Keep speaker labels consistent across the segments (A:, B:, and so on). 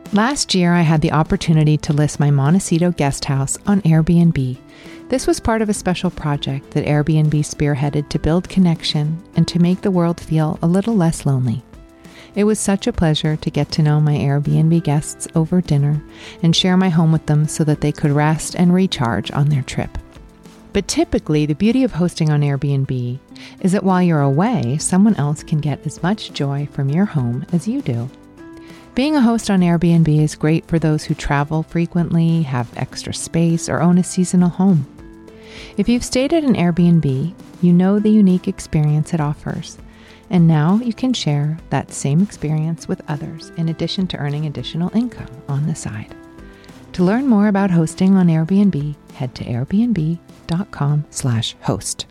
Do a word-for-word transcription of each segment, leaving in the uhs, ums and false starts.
A: Last year, I had the opportunity to list my Montecito guest house on Airbnb. This was part of a special project that Airbnb spearheaded to build connection and to make the world feel a little less lonely. It was such a pleasure to get to know my Airbnb guests over dinner and share my home with them so that they could rest and recharge on their trip. But typically, the beauty of hosting on Airbnb is that while you're away, someone else can get as much joy from your home as you do. Being a host on Airbnb is great for those who travel frequently, have extra space, or own a seasonal home. If you've stayed at an Airbnb, you know the unique experience it offers. And now you can share that same experience with others in addition to earning additional income on the side. To learn more about hosting on Airbnb, head to airbnb.com slash host.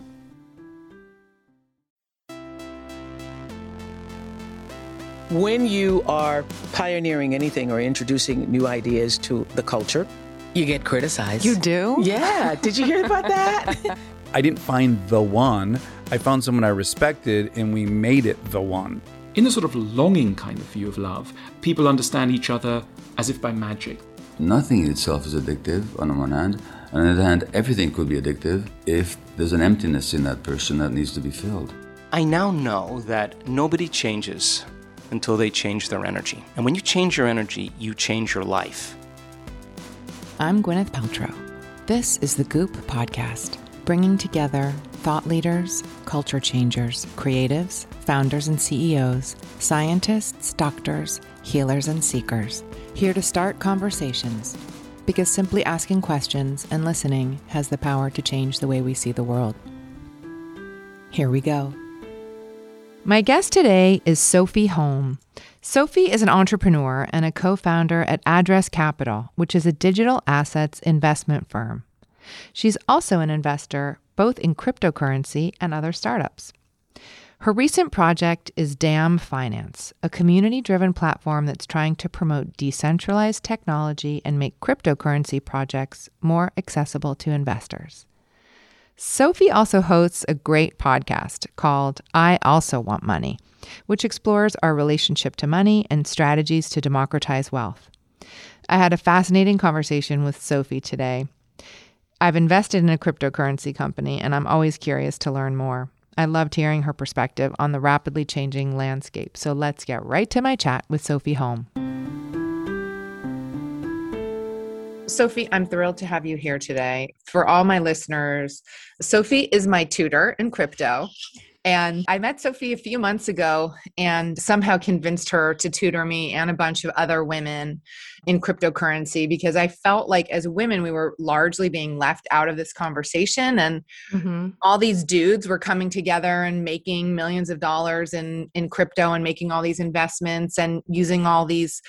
B: When you are pioneering anything or introducing new ideas to the culture, you get criticized.
A: You do?
B: Yeah. Did you hear about that?
C: I didn't find the one. I found someone I respected, and we made it the one.
D: In a sort of longing kind of view of love, people understand each other as if by magic.
E: Nothing in itself is addictive on the one hand. On the other hand, everything could be addictive if there's an emptiness in that person that needs to be filled.
F: I now know that nobody changes until they change their energy. And when you change your energy, you change your life.
A: I'm Gwyneth Paltrow. This is the Goop Podcast, bringing together thought leaders, culture changers, creatives, founders and C E Os, scientists, doctors, healers and seekers, here to start conversations, because simply asking questions and listening has the power to change the way we see the world. Here we go. My guest today is Sophie Holm. Sophie is an entrepreneur and a co-founder at Address Capital, which is a digital assets investment firm. She's also an investor both in cryptocurrency and other startups. Her recent project is Damn Finance, a community-driven platform that's trying to promote decentralized technology and make cryptocurrency projects more accessible to investors. Sophie also hosts a great podcast called I Also Want Money, which explores our relationship to money and strategies to democratize wealth. I had a fascinating conversation with Sophie today. I've invested in a cryptocurrency company, and I'm always curious to learn more. I loved hearing her perspective on the rapidly changing landscape. So let's get right to my chat with Sophie Holm. Sophie, I'm thrilled to have you here today. For all my listeners, Sophie is my tutor in crypto. And I met Sophie a few months ago and somehow convinced her to tutor me and a bunch of other women in cryptocurrency because I felt like as women, we were largely being left out of this conversation. And mm-hmm. all these dudes were coming together and making millions of dollars in, in crypto and making all these investments and using all these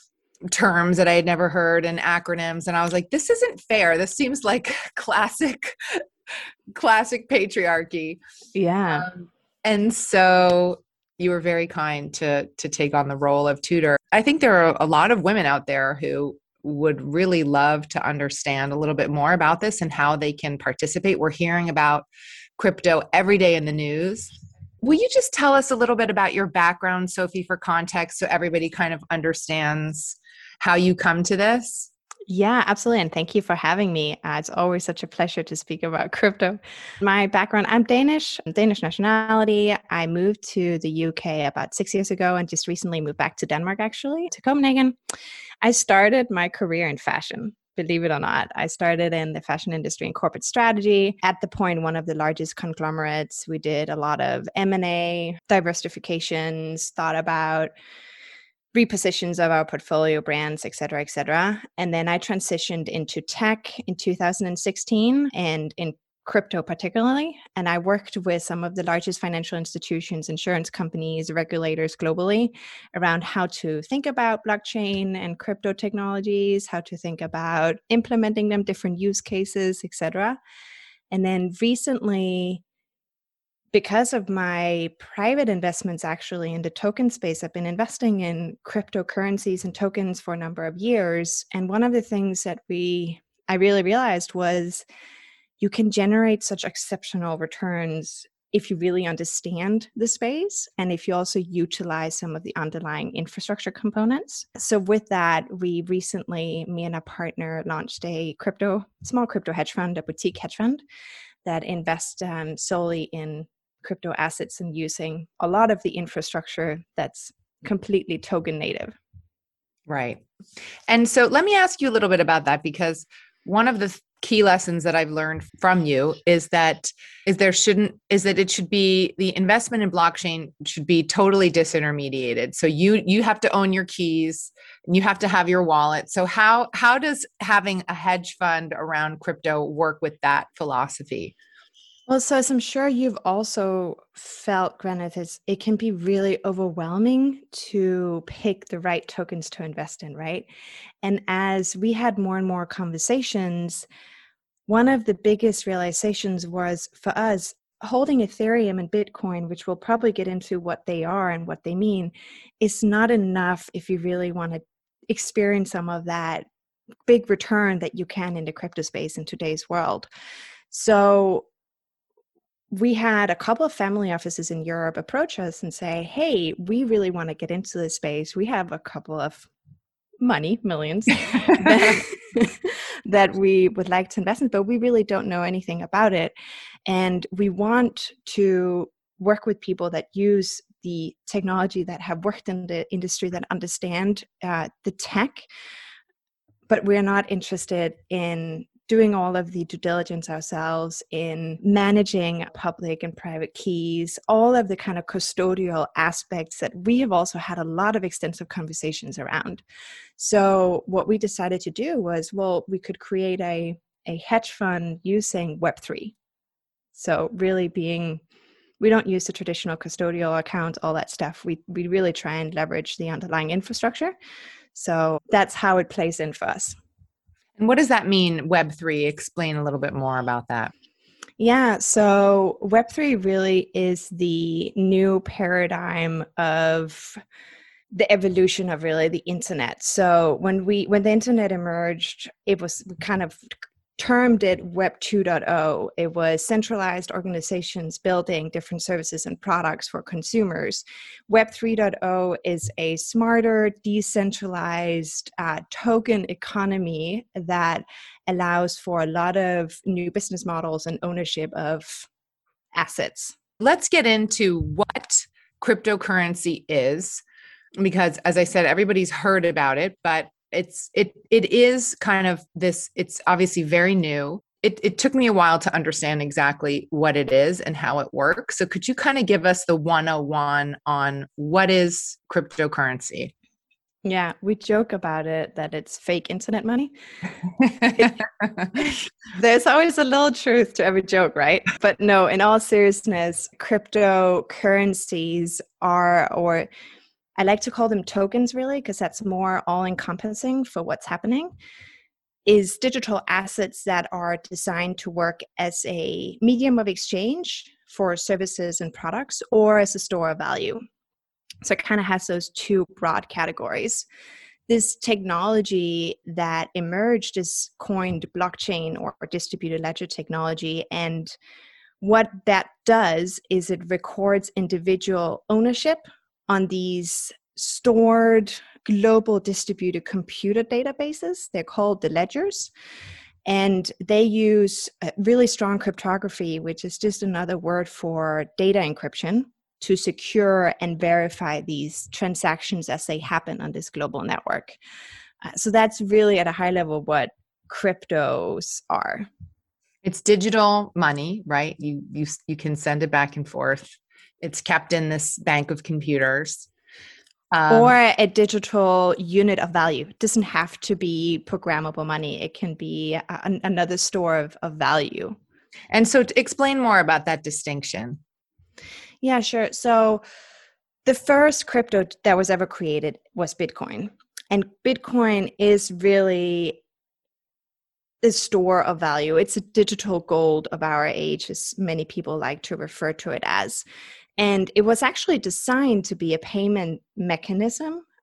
A: terms that I had never heard and acronyms. And I was like, this isn't fair. This seems like classic classic patriarchy.
G: Yeah.
A: Um, and so you were very kind to to take on the role of tutor. I think there are a lot of women out there who would really love to understand a little bit more about this and how they can participate. We're hearing about crypto every day in the news. Will you just tell us a little bit about your background, Sophie, for context, so everybody kind of understands how you come to this?
G: Yeah, absolutely. And thank you for having me. Uh, it's always such a pleasure to speak about crypto. My background, I'm Danish, I'm Danish nationality. I moved to the U K about six years ago and just recently moved back to Denmark, actually, to Copenhagen. I started my career in fashion. Believe it or not, I started in the fashion industry and corporate strategy. At the point, one of the largest conglomerates, we did a lot of M and A, diversifications, thought about repositions of our portfolio brands, et cetera, et cetera. And then I transitioned into tech in two thousand sixteen and in crypto particularly. And I worked with some of the largest financial institutions, insurance companies, regulators globally around how to think about blockchain and crypto technologies, how to think about implementing them, different use cases, et cetera. And then recently, because of my private investments actually in the token space, I've been investing in cryptocurrencies and tokens for a number of years. And one of the things that we I really realized was you can generate such exceptional returns if you really understand the space and if you also utilize some of the underlying infrastructure components. So with that, we recently, me and a partner launched a crypto, small crypto hedge fund, a boutique hedge fund that invests um, solely in crypto assets and using a lot of the infrastructure that's completely token native.
A: Right. And so let me ask you a little bit about that, because one of the key lessons that I've learned from you is that is there shouldn't is that it should be the investment in blockchain should be totally disintermediated. So you you have to own your keys and you have to have your wallet. So how how does having a hedge fund around crypto work with that philosophy?
G: Well, so as I'm sure you've also felt, Gwyneth, is it can be really overwhelming to pick the right tokens to invest in, right? And as we had more and more conversations, one of the biggest realizations was for us, holding Ethereum and Bitcoin, which we'll probably get into what they are and what they mean, is not enough if you really want to experience some of that big return that you can in the crypto space in today's world. So we had a couple of family offices in Europe approach us and say, hey, we really want to get into this space. We have a couple of money, millions, that, that we would like to invest in, but we really don't know anything about it. And we want to work with people that use the technology, that have worked in the industry, that understand uh, the tech, but we're not interested in doing all of the due diligence ourselves, in managing public and private keys, all of the kind of custodial aspects that we have also had a lot of extensive conversations around. So what we decided to do was, well, we could create a, a hedge fund using Web three. So really being, we don't use the traditional custodial account, all that stuff. We, we really try and leverage the underlying infrastructure. So that's how it plays in for us.
A: And what does that mean, Web three? Explain a little bit more about that.
G: Yeah, so Web three really is the new paradigm of the evolution of really the internet. So when we when the internet emerged, it was kind of termed it Web two point oh. It was centralized organizations building different services and products for consumers. Web three point oh is a smarter, decentralized uh, token economy that allows for a lot of new business models and ownership of assets.
A: Let's get into what cryptocurrency is, because as I said, everybody's heard about it, but It's it it is kind of this, it's obviously very new. It it took me a while to understand exactly what it is and how it works. So could you kind of give us the one oh one on what is cryptocurrency?
G: Yeah, we joke about it that it's fake internet money. There's always a little truth to every joke, right? But no, in all seriousness, cryptocurrencies are, or I like to call them tokens really, because that's more all-encompassing for what's happening, is digital assets that are designed to work as a medium of exchange for services and products or as a store of value. So it kind of has those two broad categories. This technology that emerged is coined blockchain or distributed ledger technology. And what that does is it records individual ownership on these stored global distributed computer databases. They're called the ledgers. And they use really strong cryptography, which is just another word for data encryption, to secure and verify these transactions as they happen on this global network. Uh, so that's really at a high level what cryptos are.
A: It's digital money, right? You you you can send it back and forth. It's kept in this bank of computers. Um,
G: or a digital unit of value. It doesn't have to be programmable money. It can be a, another store of, of value.
A: And so to explain more about that distinction.
G: Yeah, sure. So the first crypto that was ever created was Bitcoin. And Bitcoin is really the store of value. It's a digital gold of our age, as many people like to refer to it as. And it was actually designed to be a payment mechanism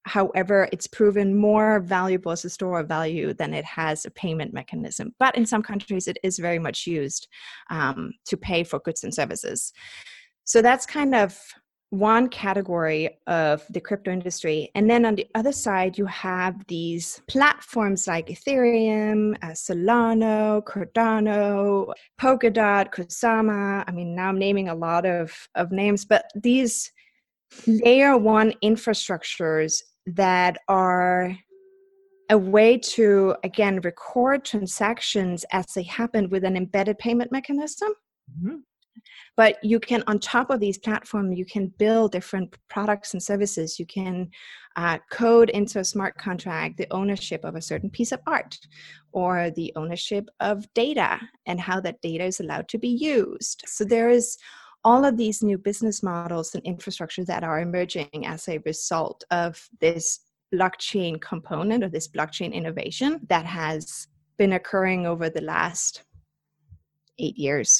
G: However, it's proven more valuable as a store of value than it has a payment mechanism. But in some countries, it is very much used um, to pay for goods and services. So that's kind of one category of the crypto industry. And then on the other side, you have these platforms like Ethereum, uh, Solana, Cardano, Polkadot, Kusama. I mean, now I'm naming a lot of, of names, but these layer one infrastructures that are a way to, again, record transactions as they happen with an embedded payment mechanism. Mm-hmm. But you can, on top of these platforms, you can build different products and services. You can uh, code into a smart contract the ownership of a certain piece of art or the ownership of data and how that data is allowed to be used. So there is all of these new business models and infrastructure that are emerging as a result of this blockchain component or this blockchain innovation that has been occurring over the last eight years.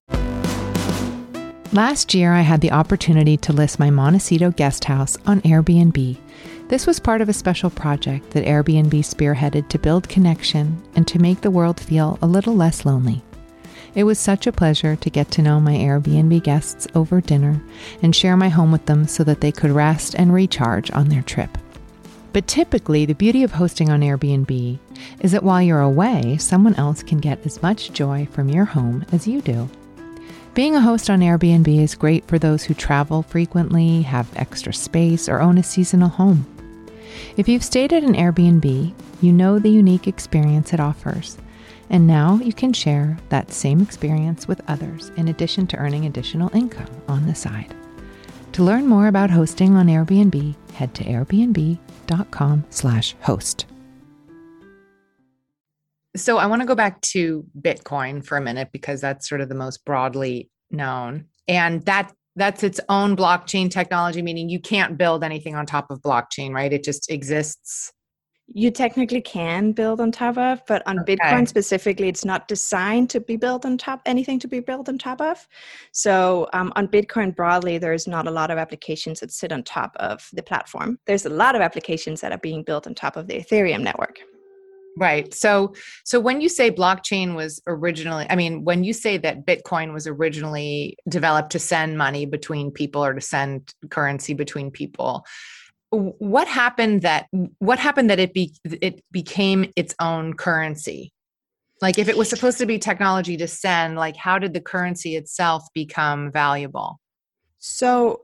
A: Last year, I had the opportunity to list my Montecito guest house on Airbnb. This was part of a special project that Airbnb spearheaded to build connection and to make the world feel a little less lonely. It was such a pleasure to get to know my Airbnb guests over dinner and share my home with them so that they could rest and recharge on their trip. But typically, the beauty of hosting on Airbnb is that while you're away, someone else can get as much joy from your home as you do. Being a host on Airbnb is great for those who travel frequently, have extra space, or own a seasonal home. If you've stayed at an Airbnb, you know the unique experience it offers. And now you can share that same experience with others in addition to earning additional income on the side. To learn more about hosting on Airbnb, head to airbnb.com slash host.
H: So I want to go back to Bitcoin for a minute because that's sort of the most broadly known. And that that's its own blockchain technology, meaning you can't build anything on top of blockchain, right? It just exists.
G: You technically can build on top of, but on okay. Bitcoin specifically, it's not designed to be built on top, anything to be built on top of. So um, on Bitcoin broadly, there's not a lot of applications that sit on top of the platform. There's a lot of applications that are being built on top of the Ethereum network.
H: Right. So, so when you say blockchain was originally, I mean, when you say that Bitcoin was originally developed to send money between people or to send currency between people, what happened that, what happened that it be, it became its own currency? Like if it was supposed to be technology to send, like how did the currency itself become valuable?
G: So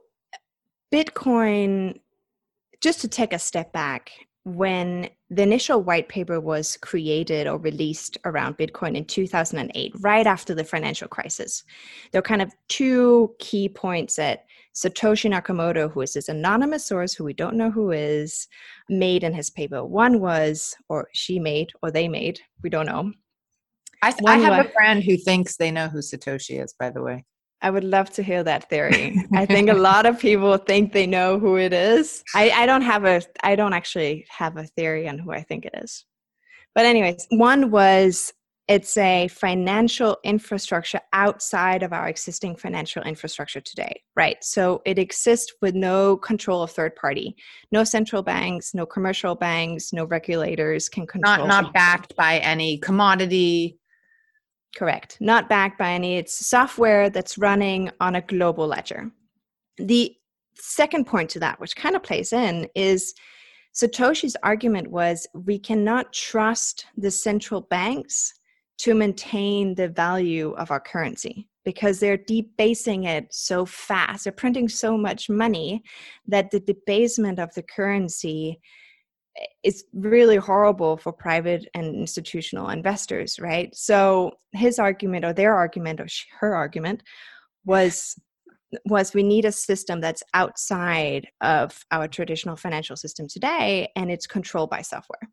G: Bitcoin, just to take a step back, when the initial white paper was created or released around Bitcoin in two thousand eight, right after the financial crisis, there are kind of two key points that Satoshi Nakamoto, who is this anonymous source who we don't know who is, made in his paper. One was, or she made, or they made, we don't know.
H: I, th- I have was, a friend who thinks they know who Satoshi is, by the way.
G: I would love to hear that theory. I think a lot of people think they know who it is. I, I don't have a, I don't actually have a theory on who I think it is. But anyways, one was it's a financial infrastructure outside of our existing financial infrastructure today, right? So it exists with no control of third party. No central banks, no commercial banks, no regulators can control.
H: Not, not backed by any commodity.
G: Correct. Not backed by any. It's software that's running on a global ledger. The second point to that, which kind of plays in, is Satoshi's argument was we cannot trust the central banks to maintain the value of our currency because they're debasing it so fast. They're printing so much money that the debasement of the currency is really horrible for private and institutional investors, right? So his argument or their argument or her argument was was we need a system that's outside of our traditional financial system today, and it's controlled by software.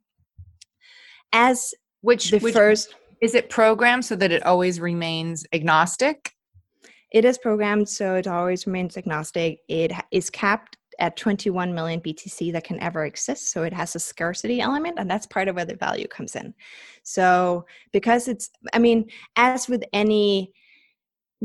G: As
H: which,
G: the
H: which
G: first,
H: is it programmed so that it always remains agnostic?
G: It is programmed so it always remains agnostic. It is capped at twenty-one million B T C that can ever exist. So it has a scarcity element, and that's part of where the value comes in. So because it's, I mean, as with any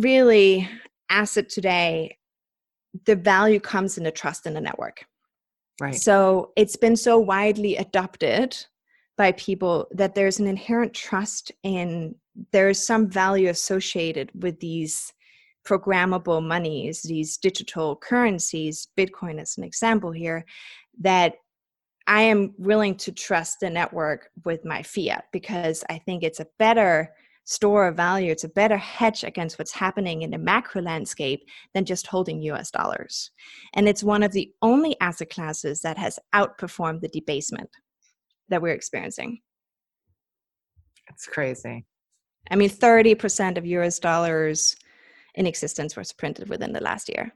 G: really asset today, the value comes in the trust in the network.
H: Right.
G: So it's been so widely adopted by people that there's an inherent trust in, there's some value associated with these programmable monies, these digital currencies, Bitcoin as an example here, that I am willing to trust the network with my fiat because I think it's a better store of value. It's a better hedge against what's happening in the macro landscape than just holding U S dollars. And it's one of the only asset classes that has outperformed the debasement that we're experiencing.
H: It's crazy.
G: I mean, thirty percent of U S dollars in existence was printed within the last year.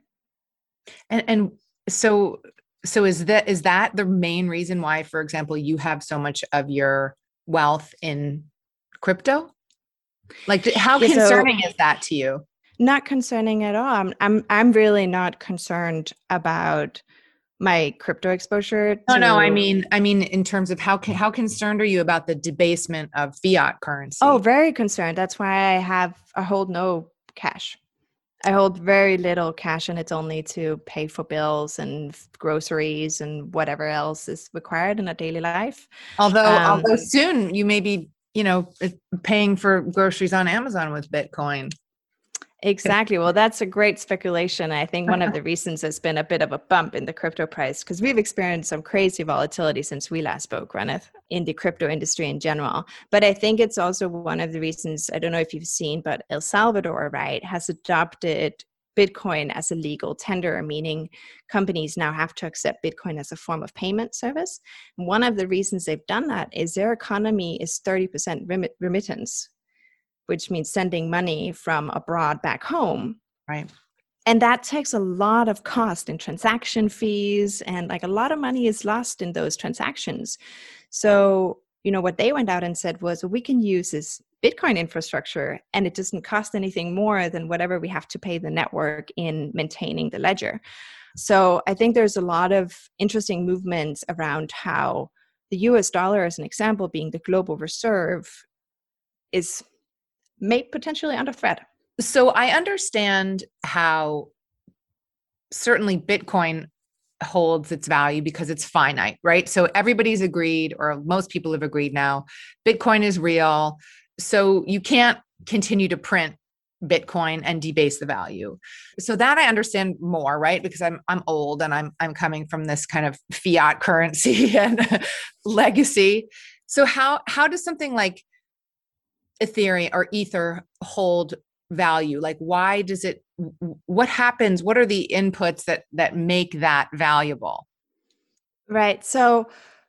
H: And and so so is that is that the main reason why, for example, you have so much of your wealth in crypto? Like, how
G: Yeah, so-
H: concerning is that to you?
G: Not concerning at all. I'm I'm, I'm really not concerned about my crypto exposure.
H: No,
G: to-
H: no. I mean, I mean, in terms of how how concerned are you about the debasement of fiat currency?
G: Oh, very concerned. That's why I have I hold no cash. I hold very little cash, and it's only to pay for bills and groceries and whatever else is required in a daily life.
H: although
G: um,
H: although soon you may be, you know, paying for groceries on Amazon with Bitcoin.
G: Exactly. Well, that's a great speculation. I think one of the reasons there's been a bit of a bump in the crypto price, because we've experienced some crazy volatility since we last spoke, Gwyneth, in the crypto industry in general. But I think it's also one of the reasons, I don't know if you've seen, but El Salvador, right, has adopted Bitcoin as a legal tender, meaning companies now have to accept Bitcoin as a form of payment service. And one of the reasons they've done that is their economy is thirty percent remit- remittance, which means sending money from abroad back home.
H: Right.
G: And that takes a lot of cost in transaction fees, and like a lot of money is lost in those transactions. So, you know, what they went out and said was, well, we can use this Bitcoin infrastructure and it doesn't cost anything more than whatever we have to pay the network in maintaining the ledger. So I think there's a lot of interesting movements around how the U S dollar, as an example, being the global reserve, is may potentially under threat.
H: So I understand how certainly Bitcoin holds its value because it's finite, right? So everybody's agreed, or most people have agreed now, Bitcoin is real. So you can't continue to print Bitcoin and debase the value. So that I understand more, right? Because I'm I'm old and I'm I'm coming from this kind of fiat currency and legacy. So how how does something like Ethereum or Ether hold value? Like, why does it, what happens? What are the inputs that, that make that valuable?
G: Right. So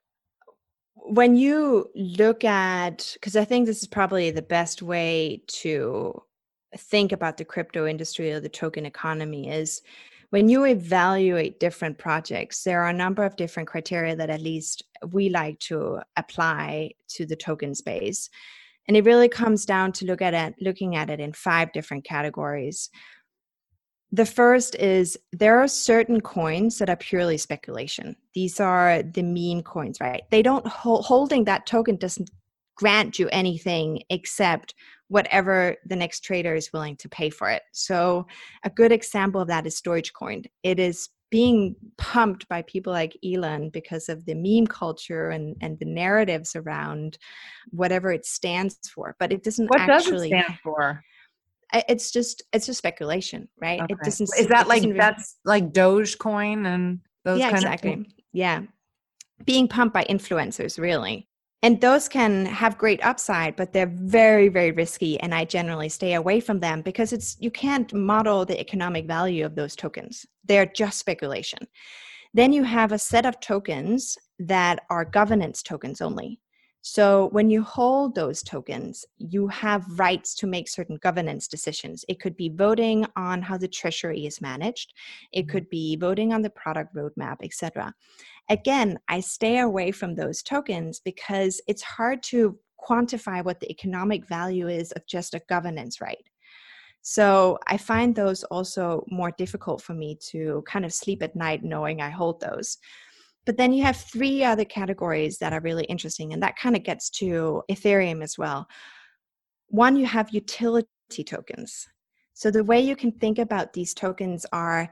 G: when you look at, because I think this is probably the best way to think about the crypto industry or the token economy, is when you evaluate different projects, there are a number of different criteria that at least we like to apply to the token space. And it really comes down to look at it, looking at it in five different categories. The first is there are certain coins that are purely speculation. These are the meme coins, right? They don't hold, holding that token doesn't grant you anything except whatever the next trader is willing to pay for it. So a good example of that is Dogecoin. It is being pumped by people like Elon because of the meme culture and, and the narratives around whatever it stands for, but it doesn't
H: What
G: actually
H: does it stand for?
G: It's just it's just speculation, right?
H: Okay.
G: It doesn't.
H: Is that
G: it
H: like
G: doesn't-
H: that's like Dogecoin and those
G: yeah,
H: kind
G: exactly.
H: of things?
G: Yeah, being pumped by influencers, really. And those can have great upside, but they're very, very risky. And I generally stay away from them because it's you can't model the economic value of those tokens. They're just speculation. Then you have a set of tokens that are governance tokens only. So when you hold those tokens, you have rights to make certain governance decisions. It could be voting on how the treasury is managed. It could be voting on the product roadmap, et cetera. Again, I stay away from those tokens because it's hard to quantify what the economic value is of just a governance right. So I find those also more difficult for me to kind of sleep at night knowing I hold those. But then you have three other categories that are really interesting, and that kind of gets to Ethereum as well. One, you have utility tokens. So the way you can think about these tokens are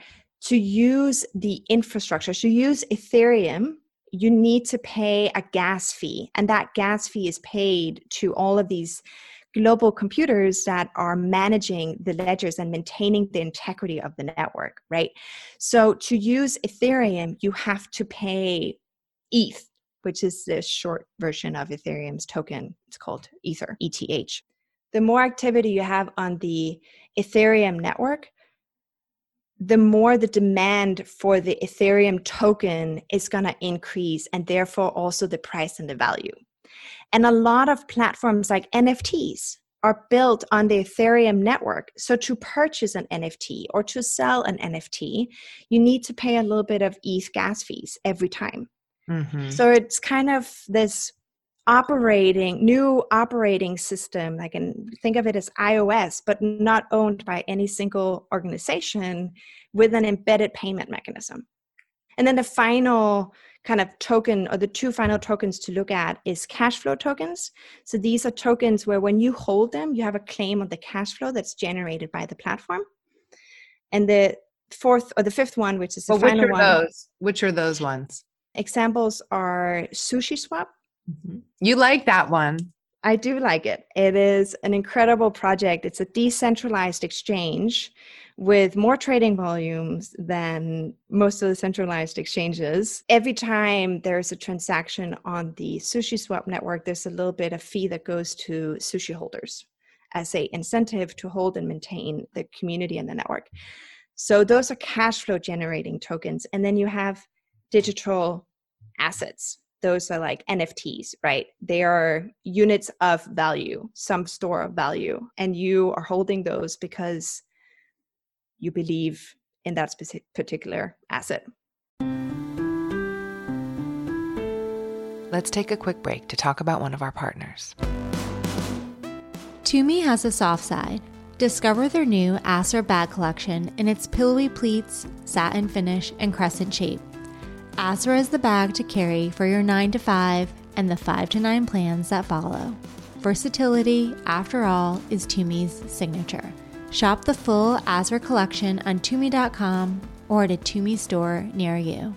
G: to use the infrastructure, to use Ethereum, you need to pay a gas fee. And that gas fee is paid to all of these global computers that are managing the ledgers and maintaining the integrity of the network, right? So to use Ethereum, you have to pay E T H, which is the short version of Ethereum's token. It's called Ether, E T H. The more activity you have on the Ethereum network, the more the demand for the Ethereum token is going to increase, and therefore also the price and the value. And a lot of platforms like N F Ts are built on the Ethereum network. So to purchase an N F T or to sell an N F T, you need to pay a little bit of E T H gas fees every time. Mm-hmm. So it's kind of this operating, new operating system. I can think of it as iOS, but not owned by any single organization, with an embedded payment mechanism. And then the final kind of token, or the two final tokens to look at, is cash flow tokens. So these are tokens where when you hold them, you have a claim on the cash flow that's generated by the platform. And the fourth or the fifth one, which is the
H: well,
G: final
H: which are
G: one.
H: Those? Which are those ones?
G: Examples are SushiSwap.
H: Mm-hmm. You like that one.
G: I do like it. It is an incredible project. It's a decentralized exchange with more trading volumes than most of the centralized exchanges. Every time there's a transaction on the SushiSwap network, there's a little bit of fee that goes to sushi holders as a incentive to hold and maintain the community and the network. So those are cash flow generating tokens. And then you have digital assets. Those are like N F Ts, right? They are units of value, some store of value. And you are holding those because you believe in that specific particular asset.
A: Let's take a quick break to talk about one of our partners.
I: Tumi has a soft side. Discover their new Asra bag collection in its pillowy pleats, satin finish, and crescent shape. Asra is the bag to carry for your nine to five and the five to nine plans that follow. Versatility, after all, is Tumi's signature. Shop the full Asra collection on Tumi dot com or at a Tumi store near you.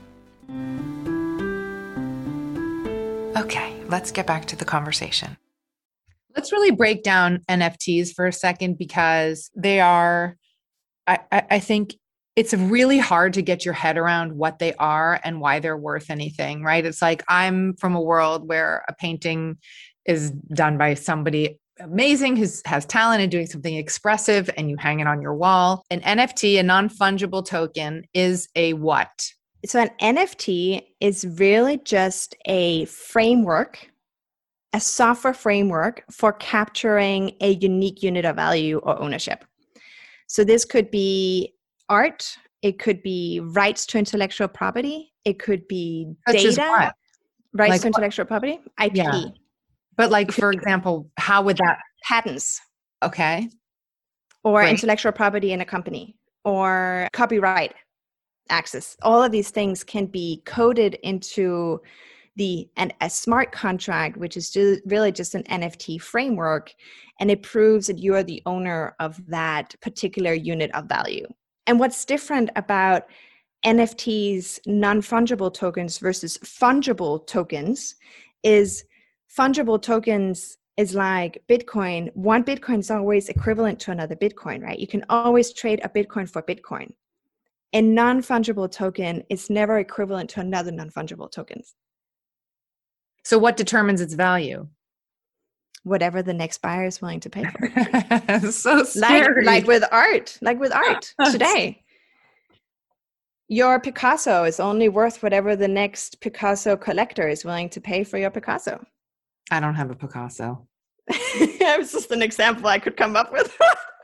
A: Okay, let's get back to the conversation.
H: Let's really break down N F Ts for a second, because they are, I, I, I think, it's really hard to get your head around what they are and why they're worth anything, right? It's like, I'm from a world where a painting is done by somebody amazing who has talent and doing something expressive, and you hang it on your wall. An N F T, a non-fungible token, is a what?
G: So an N F T is really just a framework, a software framework for capturing a unique unit of value or ownership. So this could be art, it could be rights to intellectual property, it could be
H: Such
G: data,
H: what?
G: rights
H: Like
G: to intellectual what? property, I P.
H: Yeah. But like, for example, how would that?
G: Patents.
H: Okay.
G: Or
H: Great.
G: Intellectual property in a company, or copyright access. All of these things can be coded into the and a smart contract, which is just really just an N F T framework, and it proves that you are the owner of that particular unit of value. And what's different about N F Ts, non-fungible tokens versus fungible tokens, is fungible tokens is like Bitcoin. One Bitcoin is always equivalent to another Bitcoin, right? You can always trade a Bitcoin for Bitcoin. A non-fungible token is never equivalent to another non-fungible token.
H: So what determines its value?
G: Whatever the next buyer is willing to pay for it.
H: So scary.
G: Like, like with art, like with art today. Your Picasso is only worth whatever the next Picasso collector is willing to pay for your Picasso.
H: I don't have a Picasso.
G: It was just an example I could come up with.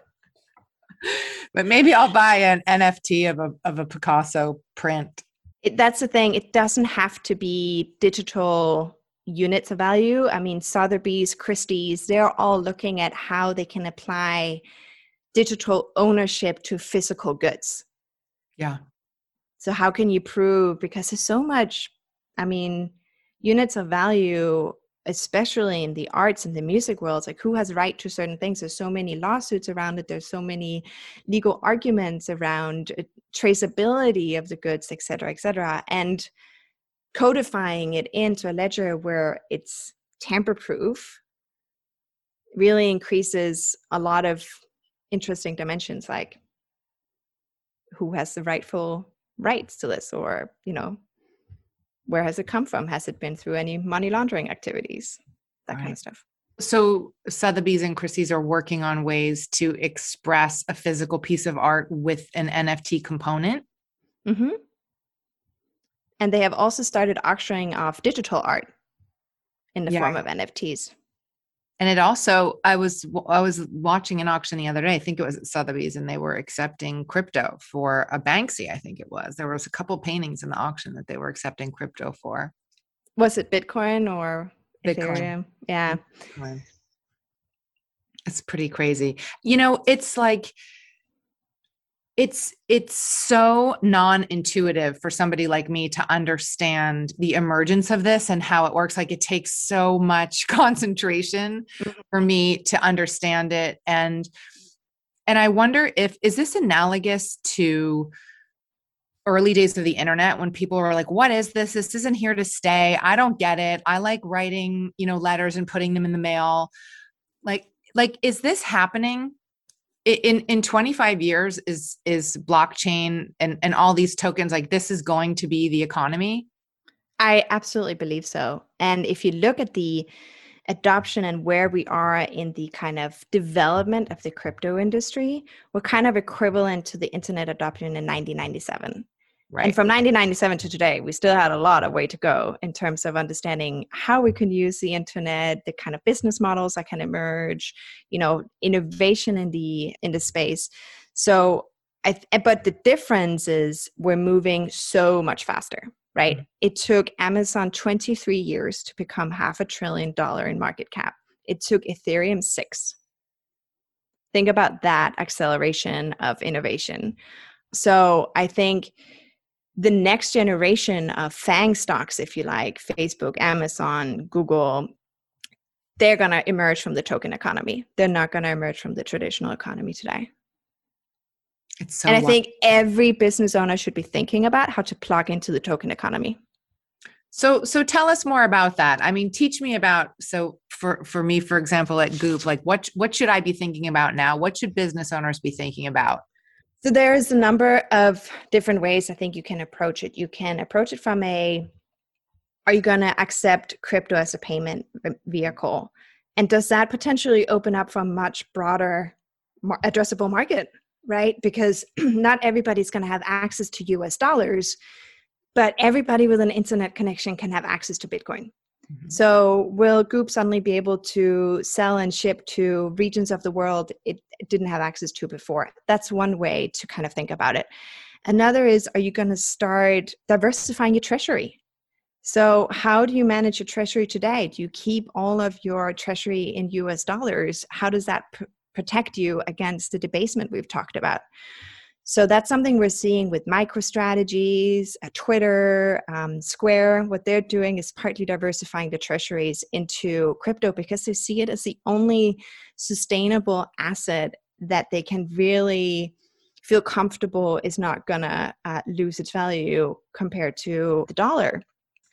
H: But maybe I'll buy an N F T of a of a Picasso print.
G: It, that's the thing. It doesn't have to be digital units of value. I mean, Sotheby's, Christie's, they're all looking at how they can apply digital ownership to physical goods.
H: Yeah.
G: So how can you prove, because there's so much, I mean, units of value especially in the arts and the music world, like who has right to certain things. There's so many lawsuits around it. There's so many legal arguments around traceability of the goods, et cetera, et cetera. And codifying it into a ledger where it's tamper-proof really increases a lot of interesting dimensions, like who has the rightful rights to this, or, you know, where has it come from? Has it been through any money laundering activities? That
H: Right.
G: kind of stuff.
H: So Sotheby's and Christie's are working on ways to express a physical piece of art with an N F T component.
G: Mm-hmm. And they have also started auctioning off digital art in the
H: Yeah.
G: form of N F Ts.
H: And it also, I was I was watching an auction the other day. I think it was at Sotheby's, and they were accepting crypto for a Banksy. I think it was. There was a couple paintings in the auction that they were accepting crypto for.
G: Was it Bitcoin or
H: Bitcoin.
G: Ethereum? Yeah.
H: It's pretty crazy. You know, it's like, it's it's so non-intuitive for somebody like me to understand the emergence of this and how it works. Like, it takes so much concentration for me to understand it. And and I wonder if, is this analogous to early days of the internet when people were like, what is this? This isn't here to stay. I don't get it. I like writing, you know, letters and putting them in the mail. Like, like, is this happening? In in twenty-five years, is is blockchain and, and all these tokens, like, this is going to be the economy?
G: I absolutely believe so. And if you look at the adoption and where we are in the kind of development of the crypto industry, we're kind of equivalent to the internet adoption in nineteen ninety-seven.
H: Right.
G: And from nineteen ninety-seven to today, we still had a lot of way to go in terms of understanding how we can use the internet, the kind of business models that can emerge, you know, innovation in the in the space. So, I th- but the difference is we're moving so much faster, right? Mm-hmm. It took Amazon twenty-three years to become half a trillion dollar in market cap. It took Ethereum six. Think about that acceleration of innovation. So I think the next generation of FANG stocks, if you like, Facebook, Amazon, Google, they're going to emerge from the token economy. They're not going to emerge from the traditional economy today.
H: It's so
G: and I
H: wild.
G: think every business owner should be thinking about how to plug into the token economy.
H: So, so tell us more about that. I mean, teach me about, so for, for me, for example, at Goop, like what, what should I be thinking about now? What should business owners be thinking about?
G: So there's a number of different ways I think you can approach it. You can approach it from a, are you going to accept crypto as a payment vehicle? And does that potentially open up for a much broader mar- addressable market, right? Because not everybody's going to have access to U S dollars, but everybody with an internet connection can have access to Bitcoin. Mm-hmm. So will Goop suddenly be able to sell and ship to regions of the world it didn't have access to before? That's one way to kind of think about it. Another is, are you going to start diversifying your treasury? So how do you manage your treasury today? Do you keep all of your treasury in U S dollars? How does that pr- protect you against the debasement we've talked about? So that's something we're seeing with MicroStrategies, at Twitter, um, Square. What they're doing is partly diversifying the treasuries into crypto because they see it as the only sustainable asset that they can really feel comfortable is not going to uh, lose its value compared to the dollar.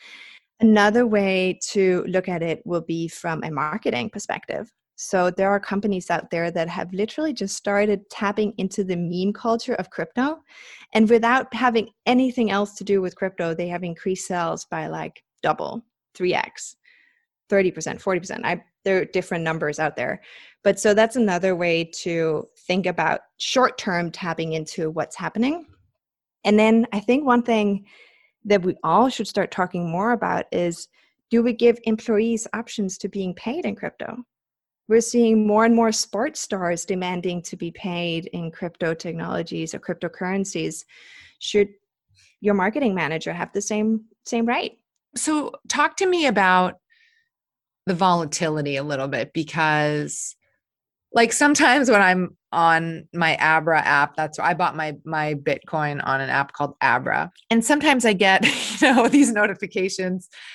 G: Another way to look at it will be from a marketing perspective. So there are companies out there that have literally just started tapping into the meme culture of crypto. And without having anything else to do with crypto, they have increased sales by like double, three x, thirty percent, forty percent. I, there are different numbers out there. But so that's another way to think about short-term tapping into what's happening. And then I think one thing that we all should start talking more about is, do we give employees options to being paid in crypto? We're seeing more and more sports stars demanding to be paid in crypto technologies or cryptocurrencies. Should your marketing manager have the same same right?
H: So talk to me about the volatility a little bit, because like sometimes when I'm on my Abra app, that's I bought my my Bitcoin on an app called Abra. And sometimes I get, you know, these notifications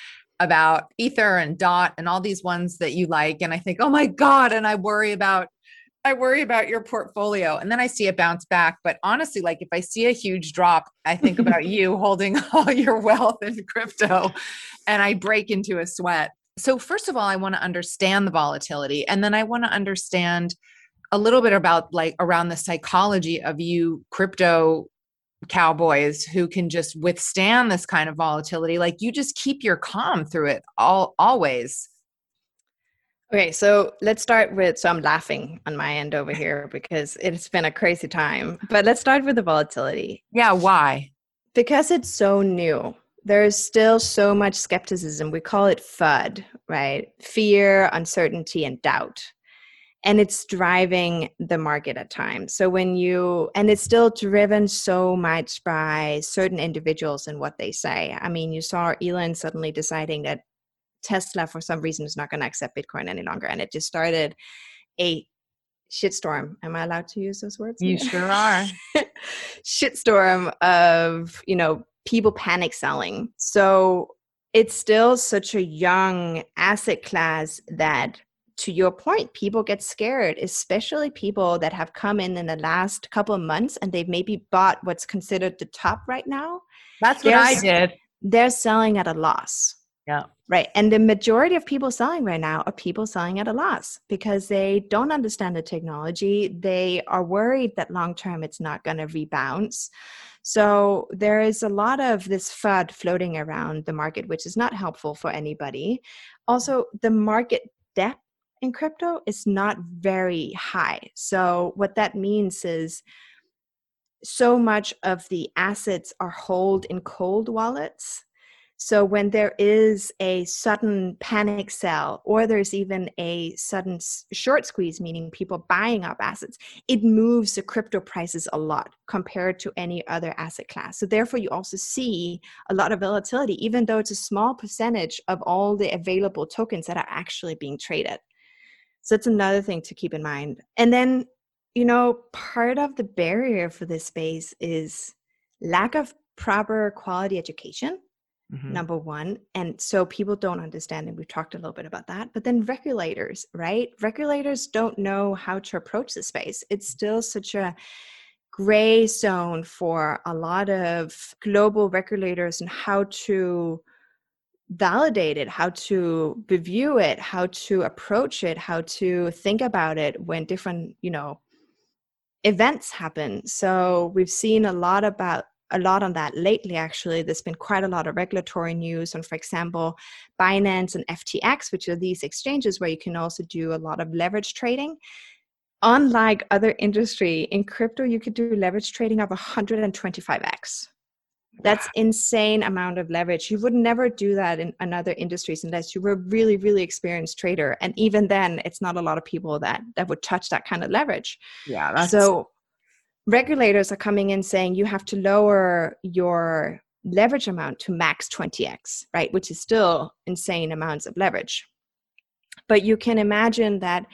H: about Ether and Dot and all these ones that you like. And I think, oh my God. And I worry about, I worry about your portfolio. And then I see it bounce back. But honestly, like if I see a huge drop, I think about you holding all your wealth in crypto and I break into a sweat. So first of all, I want to understand the volatility. And then I want to understand a little bit about like around the psychology of you crypto cowboys who can just withstand this kind of volatility. Like you just keep your calm through it all, always.
G: Okay, so let's start with, so I'm laughing on my end over here because it's been a crazy time, but let's start with the volatility.
H: Yeah, why?
G: Because it's so new. There's still so much skepticism. We call it FUD, right? Fear, uncertainty, and doubt. And it's driving the market at times. So when you, and it's still driven so much by certain individuals and what they say. I mean, you saw Elon suddenly deciding that Tesla, for some reason, is not going to accept Bitcoin any longer. And it just started a shitstorm. Am I allowed to use those words?
H: You sure are.
G: Shitstorm of, you know, people panic selling. So it's still such a young asset class that, to your point, people get scared, especially people that have come in in the last couple of months and they've maybe bought what's considered the top right now.
H: That's what they're, I did.
G: They're selling at a loss.
H: Yeah.
G: Right. And the majority of people selling right now are people selling at a loss because they don't understand the technology. They are worried that long-term it's not going to rebound. So there is a lot of this FUD floating around the market, which is not helpful for anybody. Also, the market depth in crypto is not very high. So what that means is so much of the assets are held in cold wallets. So when there is a sudden panic sell or there's even a sudden short squeeze, meaning people buying up assets, it moves the crypto prices a lot compared to any other asset class. So therefore, you also see a lot of volatility, even though it's a small percentage of all the available tokens that are actually being traded. So it's another thing to keep in mind. And then, you know, part of the barrier for this space is lack of proper quality education. Mm-hmm. Number one. And so people don't understand, and we've talked a little bit about that. But then regulators, right? Regulators don't know how to approach the space. It's still such a gray zone for a lot of global regulators and how to validate it, how to review it, how to approach it, how to think about it when different, you know, events happen. So we've seen a lot about a lot on that lately, actually. There's been quite a lot of regulatory news on, for example, Binance and F T X, which are these exchanges where you can also do a lot of leverage trading. Unlike other industry, in crypto, you could do leverage trading of one hundred twenty-five x. That's insane amount of leverage. You would never do that in, in other industries unless you were a really, really experienced trader. And even then, it's not a lot of people that, that would touch that kind of leverage.
H: Yeah. That's-
G: so regulators are coming in saying you have to lower your leverage amount to max twenty x, right? Which is still insane amounts of leverage. But you can imagine that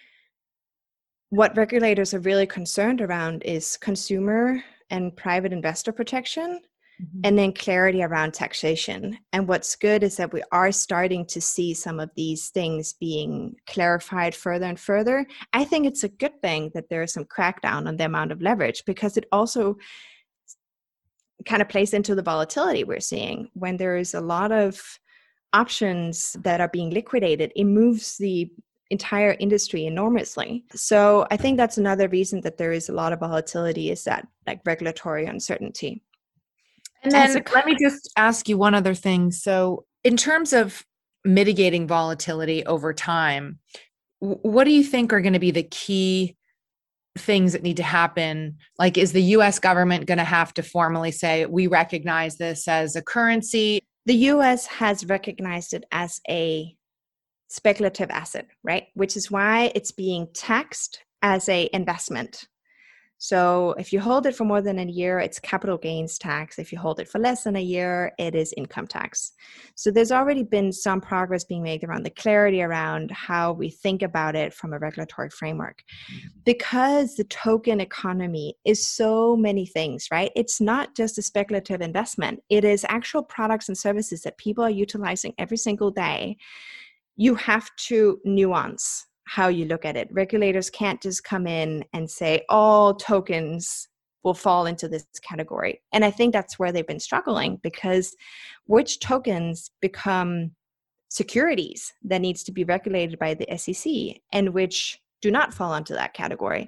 G: what regulators are really concerned around is consumer and private investor protection, mm-hmm. and then clarity around taxation. And what's good is that we are starting to see some of these things being clarified further and further. I think it's a good thing that there is some crackdown on the amount of leverage, because it also kind of plays into the volatility we're seeing. When there is a lot of options that are being liquidated, it moves the entire industry enormously. So I think that's another reason that there is a lot of volatility, is that like regulatory uncertainty.
H: And then and so, let me just ask you one other thing. So in terms of mitigating volatility over time, what do you think are going to be the key things that need to happen? Like, is the U S government going to have to formally say, we recognize this as a currency?
G: The U S has recognized it as a speculative asset, right? Which is why it's being taxed as a investment. So if you hold it for more than a year, it's capital gains tax. If you hold it for less than a year, it is income tax. So there's already been some progress being made around the clarity around how we think about it from a regulatory framework. Because the token economy is so many things, right? It's not just a speculative investment. It is actual products and services that people are utilizing every single day. You have to nuance how you look at it. Regulators can't just come in and say all tokens will fall into this category. And I think that's where they've been struggling, because which tokens become securities that needs to be regulated by the S E C and which do not fall into that category.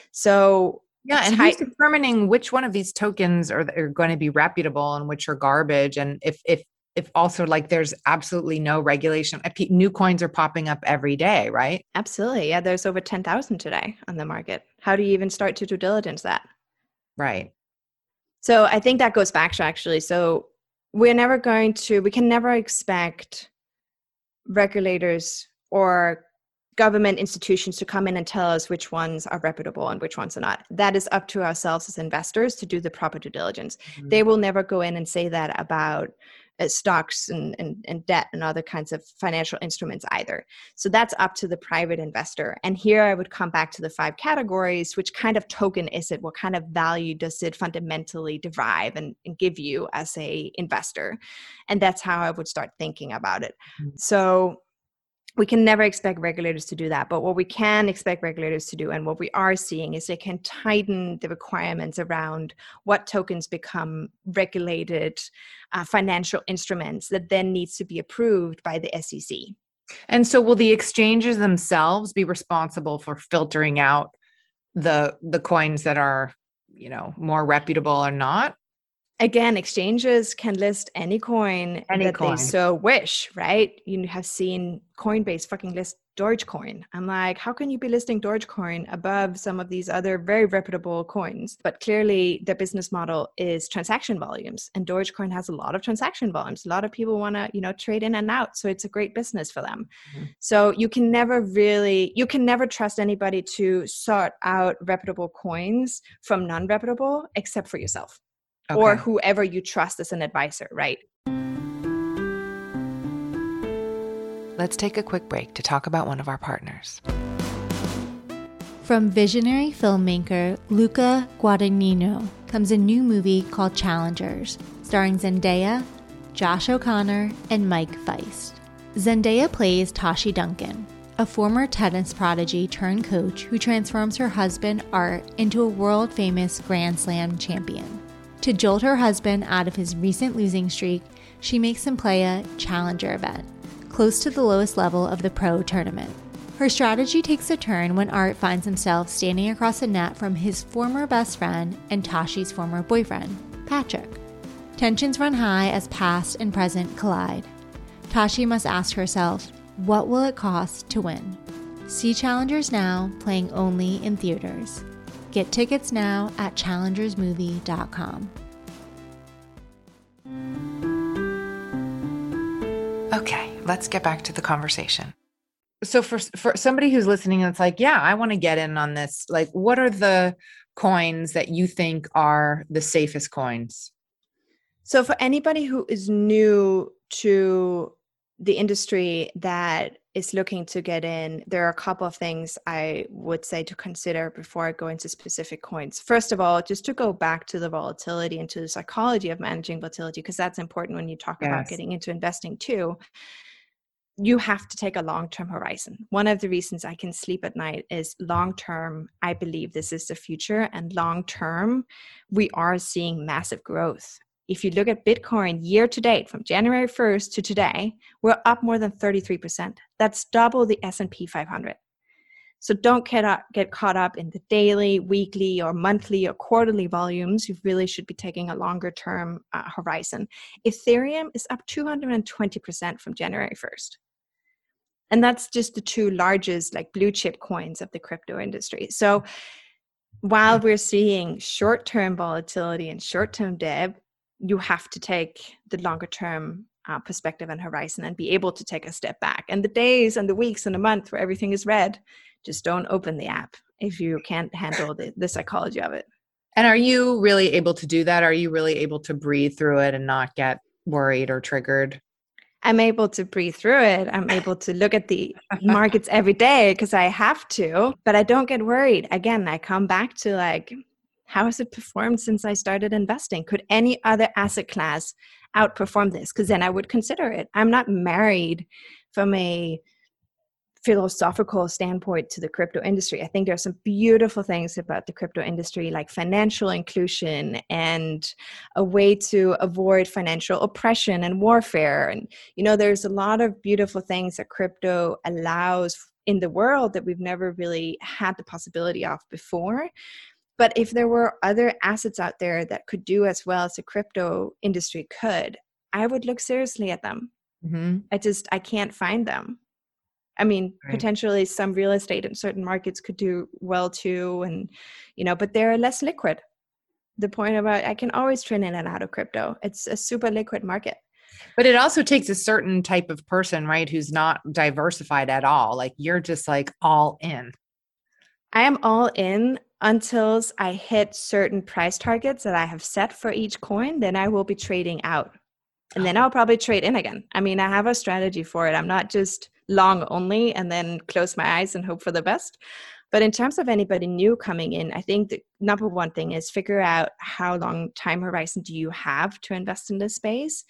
G: So
H: yeah, and who's determining which one of these tokens are, are going to be reputable and which are garbage? And if if if also like there's absolutely no regulation, new coins are popping up every day, right?
G: Absolutely. Yeah, there's over ten thousand today on the market. How do you even start to due diligence that?
H: Right.
G: So I think that goes back to actually, so we're never going to, we can never expect regulators or government institutions to come in and tell us which ones are reputable and which ones are not. That is up to ourselves as investors to do the proper due diligence. Mm-hmm. They will never go in and say that about uh, stocks and, and, and debt and other kinds of financial instruments either. So that's up to the private investor. And here I would come back to the five categories. Which kind of token is it? What kind of value does it fundamentally derive and, and give you as a investor? And that's how I would start thinking about it. Mm-hmm. So we can never expect regulators to do that. But what we can expect regulators to do, and what we are seeing, is they can tighten the requirements around what tokens become regulated uh, financial instruments that then needs to be approved by the S E C.
H: And so will the exchanges themselves be responsible for filtering out the the coins that are, you know, more reputable or not?
G: Again, exchanges can list any coin
H: any
G: that
H: coin.
G: they so wish, right? You have seen Coinbase fucking list Dogecoin. I'm like, how can you be listing Dogecoin above some of these other very reputable coins? But clearly their business model is transaction volumes, and Dogecoin has a lot of transaction volumes. A lot of people want to, you know, trade in and out. So it's a great business for them. Mm-hmm. So you can never really, you can never trust anybody to sort out reputable coins from non-reputable except for yourself. Okay. Or whoever you trust as an advisor, right?
A: Let's take a quick break to talk about one of our partners.
I: From visionary filmmaker Luca Guadagnino comes a new movie called Challengers, starring Zendaya, Josh O'Connor, and Mike Feist. Zendaya plays Tashi Duncan, a former tennis prodigy turned coach who transforms her husband Art into a world-famous Grand Slam champion. To jolt her husband out of his recent losing streak, she makes him play a challenger event, close to the lowest level of the pro tournament. Her strategy takes a turn when Art finds himself standing across the net from his former best friend and Tashi's former boyfriend, Patrick. Tensions run high as past and present collide. Tashi must ask herself, what will it cost to win? See Challengers now, playing only in theaters. Get tickets now at challengers movie dot com.
A: Okay, let's get back to the conversation.
H: So for for somebody who's listening that's like, yeah, I want to get in on this. Like, what are the coins that you think are the safest coins?
G: So for anybody who is new to the industry that is looking to get in, there are a couple of things I would say to consider before I go into specific coins. First of all, just to go back to the volatility and to the psychology of managing volatility, because that's important when you talk yes. about getting into investing too. You have to take a long-term horizon. One of the reasons I can sleep at night is long-term, I believe this is the future, and long-term, we are seeing massive growth. If you look at Bitcoin year to date, from January first to today, we're up more than thirty-three percent. That's double the S and P five hundred. So don't get, up, get caught up in the daily, weekly, or monthly, or quarterly volumes. You really should be taking a longer term uh, horizon. Ethereum is up two hundred twenty percent from January first. And that's just the two largest like blue chip coins of the crypto industry. So while we're seeing short-term volatility and short-term dip, you have to take the longer term uh, perspective and horizon and be able to take a step back. And the days and the weeks and the month where everything is red, just don't open the app. if you can't handle the, the psychology of it.
H: And are you really able to do that? Are you really able to breathe through it and not get worried or triggered?
G: I'm able to breathe through it. I'm able to look at the markets every day because I have to, but I don't get worried. Again, I come back to like, how has it performed since I started investing? Could any other asset class outperform this? Because then I would consider it. I'm not married from a philosophical standpoint to the crypto industry. I think there are some beautiful things about the crypto industry, like financial inclusion and a way to avoid financial oppression and warfare. And, you know, there's a lot of beautiful things that crypto allows in the world that we've never really had the possibility of before. But if there were other assets out there that could do as well as the crypto industry could, I would look seriously at them. Mm-hmm. I just, I can't find them. I mean, right. Potentially some real estate in certain markets could do well too. And, you know, but they're less liquid. The point about, I can always trade in and out of crypto. It's a super liquid market.
H: But it also takes a certain type of person, right? Who's not diversified at all. Like you're just like all in.
G: I am all in until I hit certain price targets that I have set for each coin. Then I will be trading out. And then I'll probably trade in again. I mean, I have a strategy for it. I'm not just long only and then close my eyes and hope for the best. But in terms of anybody new coming in, I think the number one thing is figure out how long time horizon do you have to invest in this space.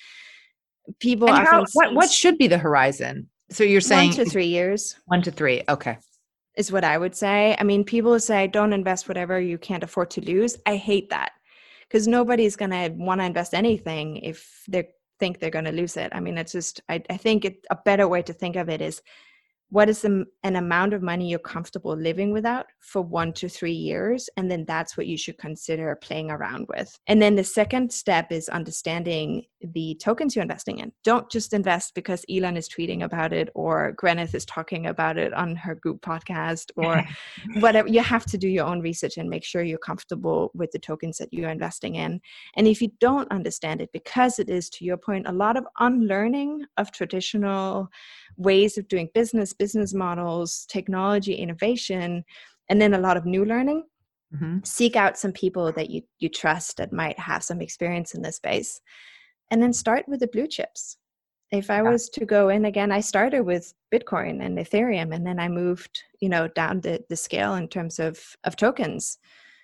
G: People
H: and
G: often
H: how, what, what should be the horizon? So you're saying
G: one to three years.
H: One to three. Okay.
G: Is what I would say. I mean, people say don't invest whatever you can't afford to lose. I hate that because nobody's going to want to invest anything if they're think they're going to lose it. I mean, it's just, I, I think it, a better way to think of it is what is the, an amount of money you're comfortable living without for one to three years? And then that's what you should consider playing around with. And then the second step is understanding the tokens you're investing in. Don't just invest because Elon is tweeting about it or Gwyneth is talking about it on her Goop podcast or whatever. You have to do your own research and make sure you're comfortable with the tokens that you're investing in. And if you don't understand it, because it is, to your point, a lot of unlearning of traditional ways of doing business, business models, technology, innovation, and then a lot of new learning. Mm-hmm. Seek out some people that you, you trust that might have some experience in this space. And then start with the blue chips. If I yeah. was to go in again, I started with Bitcoin and Ethereum, and then I moved, you know, down the, the scale in terms of, of tokens.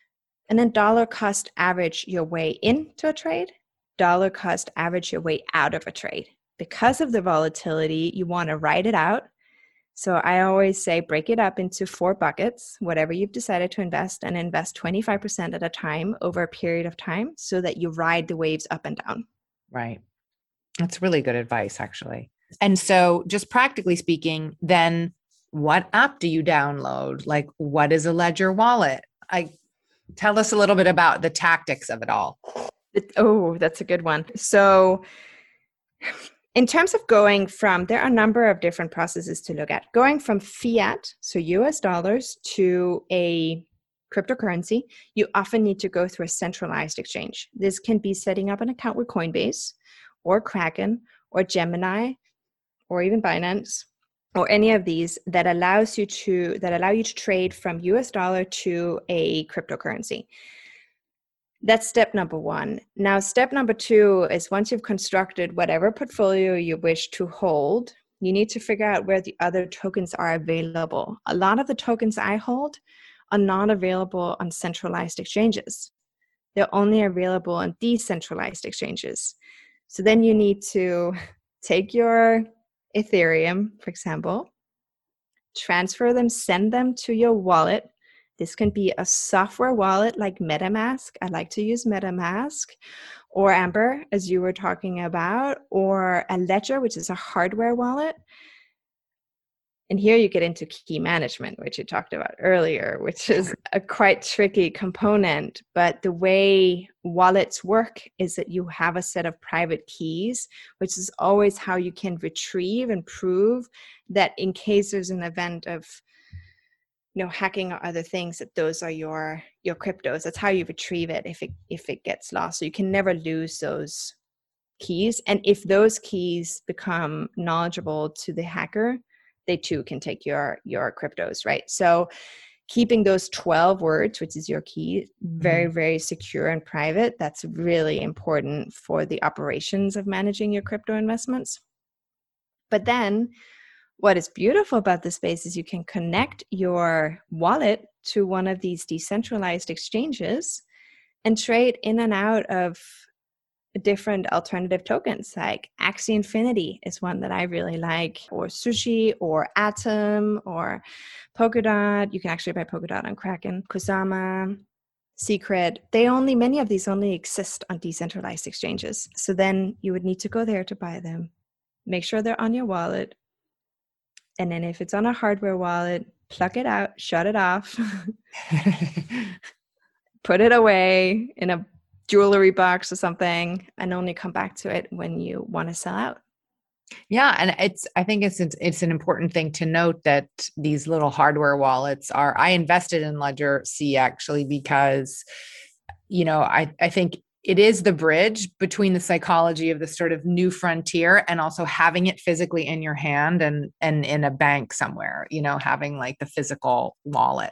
G: And then dollar cost average your way into a trade, dollar cost average your way out of a trade. Because of the volatility, you want to ride it out. So I always say break it up into four buckets, whatever you've decided to invest, and invest twenty-five percent at a time over a period of time so that you ride the waves up and down.
H: Right. That's really good advice, actually. And so just practically speaking, then what app do you download? Like, what is a Ledger wallet? I tell us a little bit about the tactics of it all.
G: It, oh, that's a good one. So in terms of going from, there are a number of different processes to look at. Going from fiat, so U S dollars, to a cryptocurrency, you often need to go through a centralized exchange. This can be setting up an account with Coinbase or Kraken or Gemini or even Binance or any of these that allows you to, that allow you to trade from U S dollar to a cryptocurrency. That's step number one. Now, step number two is once you've constructed whatever portfolio you wish to hold, you need to figure out where the other tokens are available. A lot of the tokens I hold are not available on centralized exchanges. They're only available on decentralized exchanges. So then you need to take your Ethereum, for example, transfer them, send them to your wallet. This can be a software wallet like MetaMask. I like to use MetaMask, or Amber, as you were talking about, or a Ledger, which is a hardware wallet. And here you get into key management, which you talked about earlier, which is a quite tricky component. But the way wallets work is that you have a set of private keys, which is always how you can retrieve and prove that in case there's an event of you know, hacking or other things, that those are your your cryptos. That's how you retrieve it if it if it gets lost. So you can never lose those keys. And if those keys become knowledgeable to the hacker, they too can take your your cryptos, right? So keeping those twelve words, which is your key, very, very secure and private. That's really important for the operations of managing your crypto investments. But then what is beautiful about this space is you can connect your wallet to one of these decentralized exchanges and trade in and out of different alternative tokens. Like Axie Infinity is one that I really like, or Sushi, or Atom, or Polkadot. You can actually buy Polkadot on Kraken, Kusama, Secret. They only, many of these only exist on decentralized exchanges. So then you would need to go there to buy them. Make sure they're on your wallet. And then if it's on a hardware wallet, plug it out, shut it off, put it away in a jewelry box or something, and only come back to it when you want to sell out.
H: Yeah. And it's, I think it's, it's, it's an important thing to note that these little hardware wallets are, I invested in Ledger C actually, because, you know, I, I think it is the bridge between the psychology of the sort of new frontier and also having it physically in your hand and, and in a bank somewhere, you know, having like the physical wallet.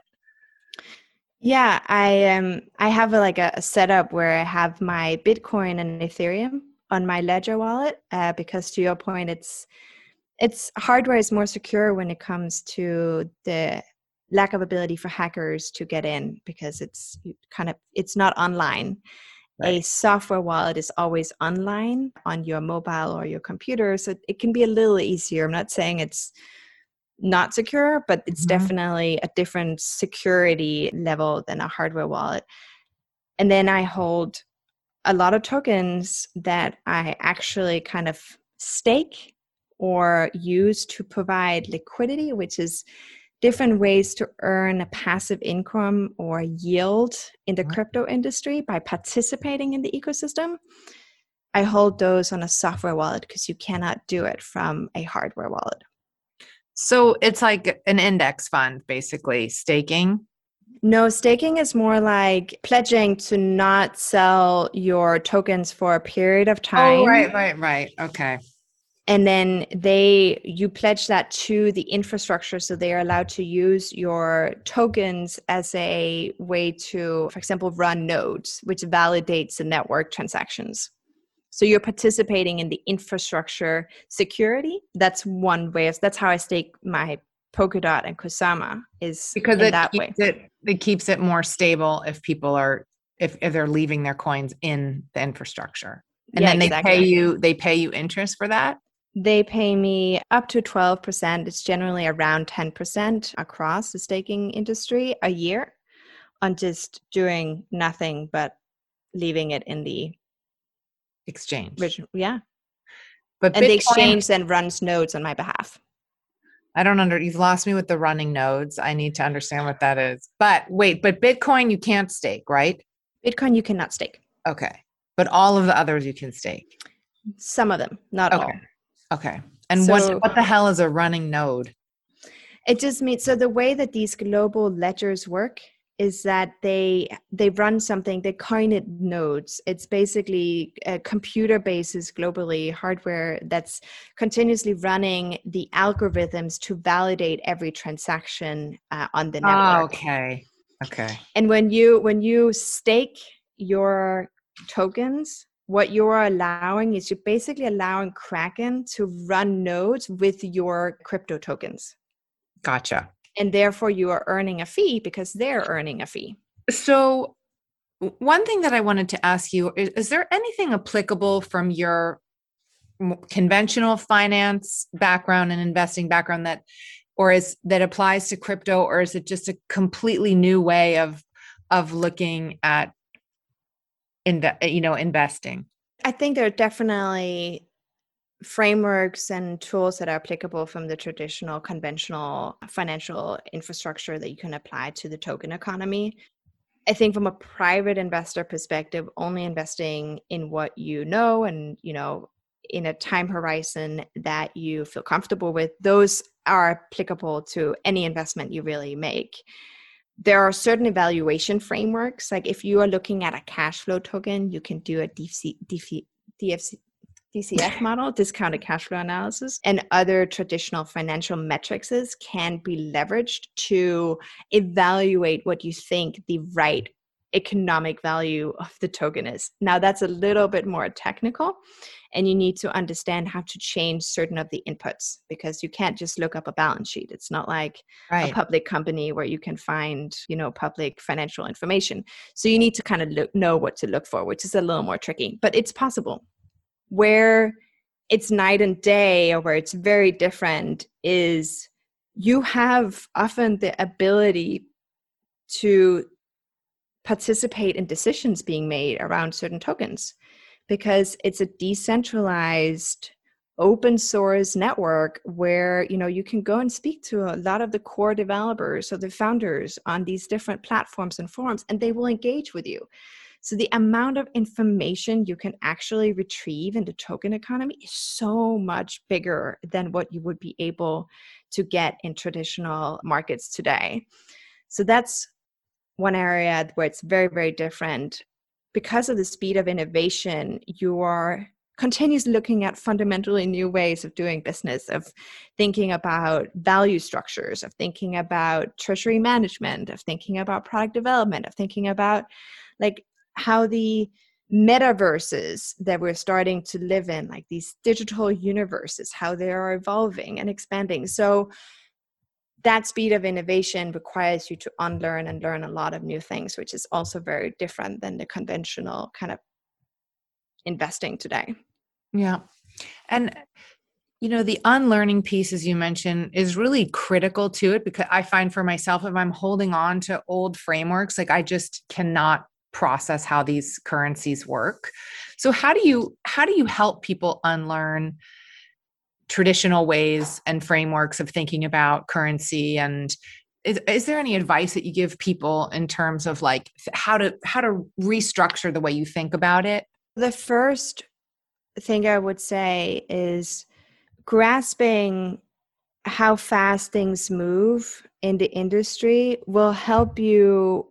G: Yeah, I um I have a, like a, a setup where I have my Bitcoin and Ethereum on my Ledger wallet, uh, because to your point, it's it's hardware is more secure when it comes to the lack of ability for hackers to get in, because it's kind of it's not online. Right. A software wallet is always online on your mobile or your computer, so it can be a little easier. I'm not saying it's not secure, but it's mm-hmm. definitely a different security level than a hardware wallet. And then I hold a lot of tokens that I actually kind of stake or use to provide liquidity, which is different ways to earn a passive income or yield in the crypto industry by participating in the ecosystem. I hold those on a software wallet because you cannot do it from a hardware wallet.
H: So it's like an index fund, basically, staking?
G: No, staking is more like pledging to not sell your tokens for a period of time.
H: Oh, right, right, right. Okay.
G: And then they, you pledge that to the infrastructure, so they are allowed to use your tokens as a way to, for example, run nodes, which validates the network transactions. So you're participating in the infrastructure security. That's one way of, that's how I stake my Polkadot and Kusama, is
H: because
G: in
H: it
G: that
H: keeps
G: way.
H: It, it keeps it more stable if people are, if, if they're leaving their coins in the infrastructure. And
G: yeah,
H: then they
G: exactly.
H: pay you, they pay you interest for that?
G: They pay me up to twelve percent. It's generally around ten percent across the staking industry a year on just doing nothing but leaving it in the
H: exchange.
G: Original, yeah.
H: But
G: and
H: Bitcoin,
G: the exchange then runs nodes on my behalf.
H: I don't under, you've lost me with the running nodes. I need to understand what that is. But wait, but Bitcoin you can't stake, right?
G: Bitcoin you cannot stake.
H: Okay. But all of the others you can stake?
G: Some of them, not
H: okay.
G: all.
H: Okay. And
G: so,
H: what what the hell is a running node?
G: It just means, so the way that these global ledgers work is that they they run something, they coin it nodes. It's basically a computer bases globally, hardware that's continuously running the algorithms to validate every transaction uh, on the network.
H: Oh, okay. Okay.
G: And when you when you stake your tokens, what you are allowing is you're basically allowing Kraken to run nodes with your crypto tokens.
H: Gotcha.
G: And therefore you are earning a fee because they're earning a fee.
H: So one thing that I wanted to ask you, is, is there anything applicable from your conventional finance background and investing background that, or is that applies to crypto, or is it just a completely new way of, of looking at, inve- you know, investing?
G: I think there are definitely frameworks and tools that are applicable from the traditional conventional financial infrastructure that you can apply to the token economy. I think from a private investor perspective, only investing in what you know and, you know, in a time horizon that you feel comfortable with, those are applicable to any investment you really make. There are certain evaluation frameworks. Like if you are looking at a cash flow token, you can do a D F C, D F C, D F C D C F model, discounted cash flow analysis, and other traditional financial metrics can be leveraged to evaluate what you think the right economic value of the token is. Now, that's a little bit more technical, and you need to understand how to change certain of the inputs, because you can't just look up a balance sheet. It's not like
H: Right.
G: a public company where you can find, you know, public financial information. So you need to kind of look, know what to look for, which is a little more tricky, but it's possible. Where it's night and day, or where it's very different, is you have often the ability to participate in decisions being made around certain tokens, because it's a decentralized open source network where, you know, you can go and speak to a lot of the core developers or the founders on these different platforms and forums, and they will engage with you. So the amount of information you can actually retrieve in the token economy is so much bigger than what you would be able to get in traditional markets today. So that's one area where it's very, very different. Because of the speed of innovation, you are continuously looking at fundamentally new ways of doing business, of thinking about value structures, of thinking about treasury management, of thinking about product development, of thinking about like how the metaverses that we're starting to live in, like these digital universes, how they are evolving and expanding. So that speed of innovation requires you to unlearn and learn a lot of new things, which is also very different than the conventional kind of investing today.
H: Yeah. And, you know, the unlearning piece, as you mentioned, is really critical to it, because I find for myself, if I'm holding on to old frameworks, like I just cannot process how these currencies work. So how do you, how do you help people unlearn traditional ways and frameworks of thinking about currency? And is, is there any advice that you give people in terms of like how to, how to restructure the way you think about it?
G: The first thing I would say is grasping how fast things move in the industry will help you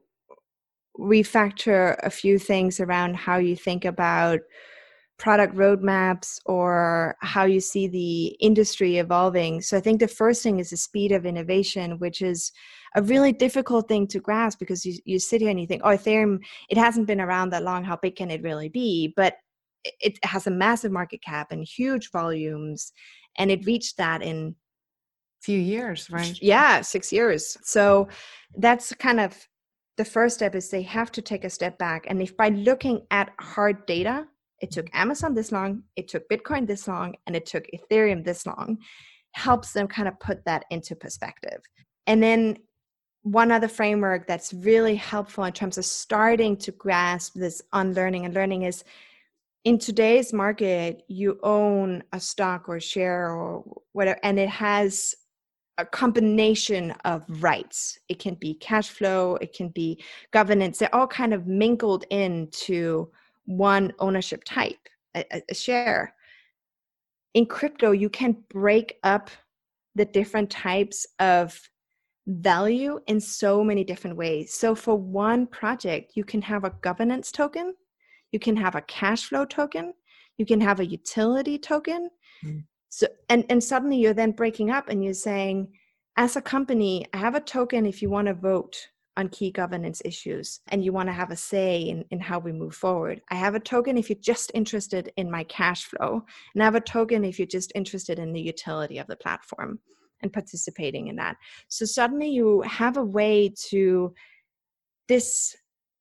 G: refactor a few things around how you think about product roadmaps or how you see the industry evolving. So I think the first thing is the speed of innovation, which is a really difficult thing to grasp, because you, you sit here and you think, oh, Ethereum, it hasn't been around that long. How big can it really be? But it has a massive market cap and huge volumes, and it reached that in
H: a few years, right?
G: Yeah, six years. So that's kind of the first step, is they have to take a step back. And if by looking at hard data, it took Amazon this long, it took Bitcoin this long, and it took Ethereum this long, helps them kind of put that into perspective. And then one other framework that's really helpful in terms of starting to grasp this unlearning and learning is, in today's market, you own a stock or share or whatever, and it has a combination of rights. It can be cash flow, it can be governance. They're all kind of mingled into one ownership type, a, a share. In crypto, you can break up the different types of value in so many different ways. So for one project, you can have a governance token, you can have a cash flow token, you can have a utility token. Mm. So, and, and suddenly you're then breaking up and you're saying, as a company, I have a token if you want to vote on key governance issues and you want to have a say in, in how we move forward. I have a token if you're just interested in my cash flow, and I have a token if you're just interested in the utility of the platform and participating in that. So suddenly you have a way to this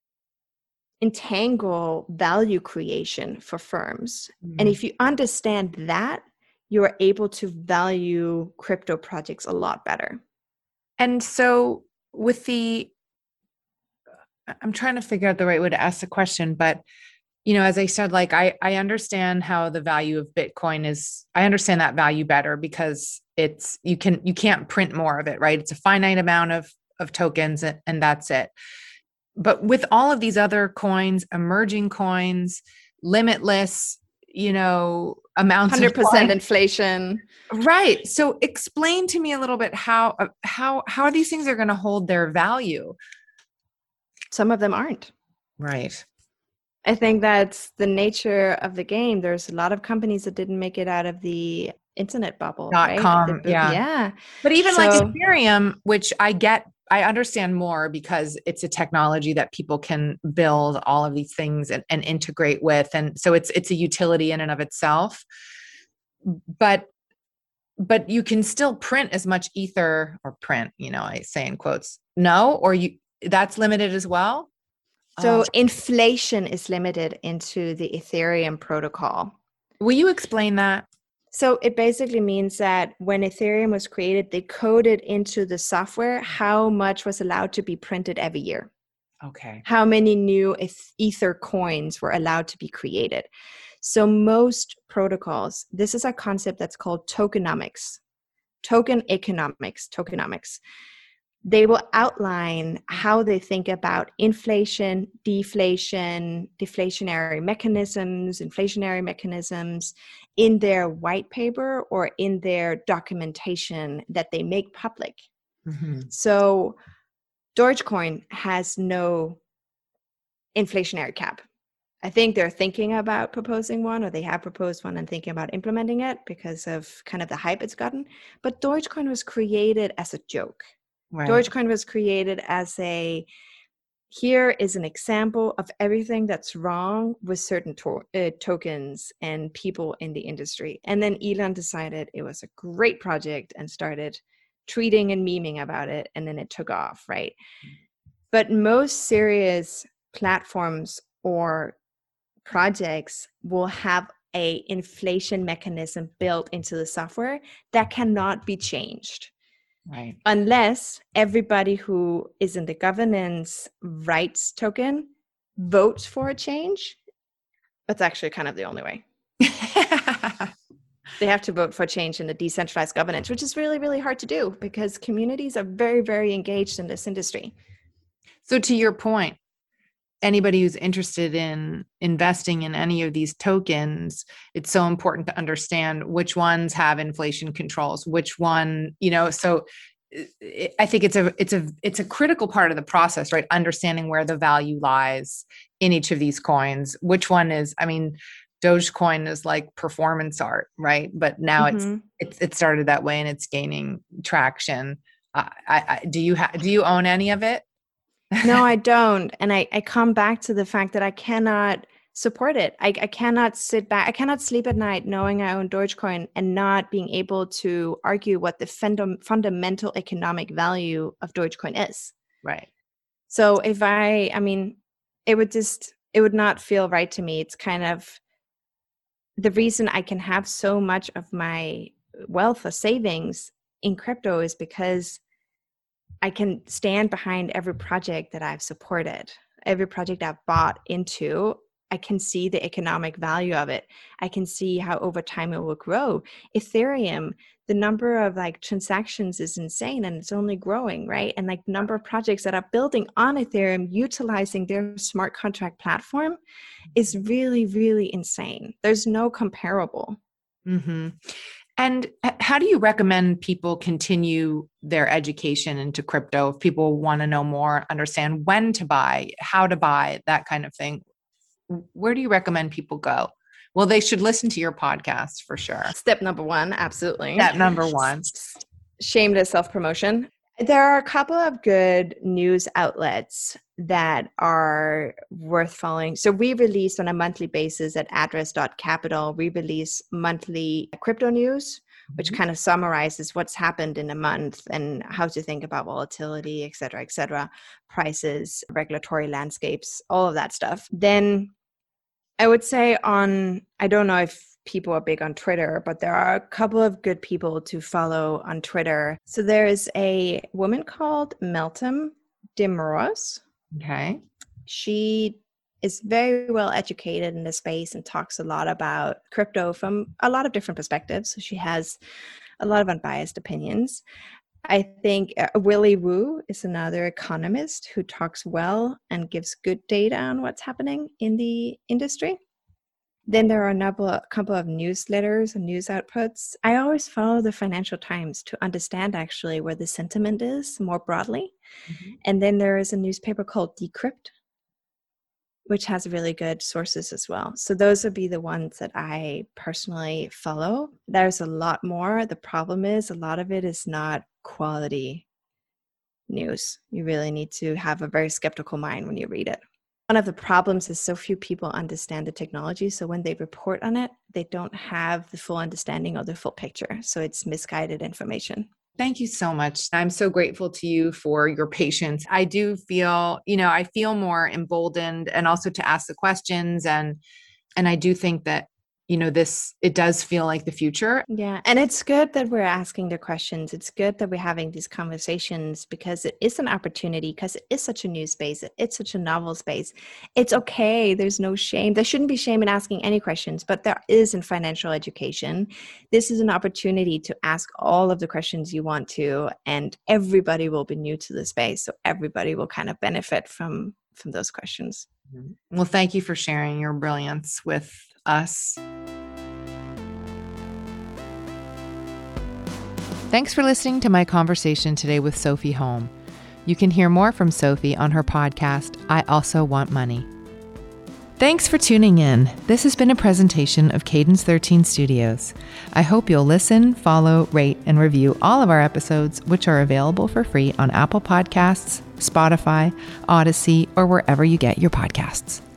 G: entangle value creation for firms. Mm. And if you understand that, you are able to value crypto projects a lot better.
H: And so with the, I'm trying to figure out the right way to ask the question, but, you know, as I said, like, I, I understand how the value of Bitcoin is, I understand that value better because it's, you can, you can't print more of it, right? It's a finite amount of, of tokens and, and that's it. But with all of these other coins, emerging coins, limitless, you know, amounts
G: one hundred percent
H: of
G: inflation.
H: Right. So explain to me a little bit how, how, how these things are going to hold their value.
G: Some of them aren't.
H: Right.
G: I think that's the nature of the game. There's a lot of companies that didn't make it out of the internet bubble,
H: Dot
G: right?
H: com,
G: The-
H: yeah.
G: Yeah.
H: But even
G: So-
H: like Ethereum, which I get, I understand more because it's a technology that people can build all of these things and, and integrate with. And so it's it's a utility in and of itself. But but you can still print as much ether or print, you know, I say in quotes, no, or you that's limited as well.
G: So
H: Oh.
G: inflation is limited into the Ethereum protocol.
H: Will you explain that?
G: So it basically means that when Ethereum was created, they coded into the software how much was allowed to be printed every year.
H: Okay.
G: How many new eth- Ether coins were allowed to be created. So most protocols, this is a concept that's called tokenomics, token economics, tokenomics. They will outline how they think about inflation, deflation, deflationary mechanisms, inflationary mechanisms in their white paper or in their documentation that they make public.
H: Mm-hmm.
G: So Dogecoin has no inflationary cap. I think they're thinking about proposing one, or they have proposed one and thinking about implementing it because of kind of the hype it's gotten. But Dogecoin was created as a joke.
H: Right.
G: Dogecoin was created as a, here is an example of everything that's wrong with certain to- uh, tokens and people in the industry. And then Elon decided it was a great project and started tweeting and memeing about it. And then it took off, right? But most serious platforms or projects will have a inflation mechanism built into the software that cannot be changed.
H: Right.
G: Unless everybody who is in the governance rights token votes for a change. That's actually kind of the only way. They have to vote for change in the decentralized governance, which is really, really hard to do because communities are very, very engaged in this industry.
H: So to your point, anybody who's interested in investing in any of these tokens, it's so important to understand which ones have inflation controls, which one, you know, so I think it's a it's a it's a critical part of the process, right? Understanding where the value lies in each of these coins. Which one is, I mean, Dogecoin is like performance art, right? But now
G: Mm-hmm.
H: it's it's it started that way and it's gaining traction. Uh, I, I do you ha- do you own any of it?
G: No, I don't. And I, I come back to the fact that I cannot support it. I, I cannot sit back. I cannot sleep at night knowing I own Dogecoin and not being able to argue what the funda- fundamental economic value of Dogecoin is.
H: Right.
G: So if I, I mean, it would just, it would not feel right to me. It's kind of the reason I can have so much of my wealth or savings in crypto is because I can stand behind every project that I've supported, every project I've bought into. I can see the economic value of it. I can see how over time it will grow. Ethereum, the number of like transactions is insane and it's only growing, right? And like the number of projects that are building on Ethereum, utilizing their smart contract platform is really, really insane. There's no comparable.
H: Mm-hmm. And how do you recommend people continue their education into crypto? If people want to know more, understand when to buy, how to buy, that kind of thing, where do you recommend people go? Well, they should listen to your podcast for sure.
G: Step number one, absolutely.
H: Step number one.
G: Shameless self-promotion. There are a couple of good news outlets that are worth following. So we release on a monthly basis at address dot capital, we release monthly crypto news, which kind of summarizes what's happened in a month and how to think about volatility, et cetera, et cetera, prices, regulatory landscapes, all of that stuff. Then I would say on, I don't know if people are big on Twitter, but there are a couple of good people to follow on Twitter. So there is a woman called Meltem Demirors.
H: Okay.
G: She is very well educated in the space and talks a lot about crypto from a lot of different perspectives. So she has a lot of unbiased opinions. I think uh, Willy Woo is another economist who talks well and gives good data on what's happening in the industry. Then there are a couple, a couple of newsletters and news outputs. I always follow the Financial Times to understand actually where the sentiment is more broadly. Mm-hmm. And then there is a newspaper called Decrypt. which has really good sources as well. So those would be the ones that I personally follow. There's a lot more. The problem is a lot of it is not quality news. You really need to have a very skeptical mind when you read it. One of the problems is so few people understand the technology. So when they report on it, they don't have the full understanding or the full picture. So it's misguided information.
H: Thank you so much. I'm so grateful to you for your patience. I do feel, you know, I feel more emboldened and also to ask the questions. And, and I do think that, you know, this, it does feel like the future.
G: Yeah. And it's good that we're asking the questions. It's good that we're having these conversations because it is an opportunity, because it is such a new space. It's such a novel space. It's okay. There's no shame. There shouldn't be shame in asking any questions, but there is in financial education. This is an opportunity to ask all of the questions you want to, and everybody will be new to the space. So everybody will kind of benefit from, from those questions.
H: Well, thank you for sharing your brilliance with us.
A: Thanks for listening to my conversation today with Sophie Holm. You can hear more from Sophie on her podcast, I Also Want Money. Thanks for tuning in. This has been a presentation of Cadence thirteen Studios. I hope you'll listen, follow, rate, and review all of our episodes, which are available for free on Apple Podcasts, Spotify, Odyssey, or wherever you get your podcasts.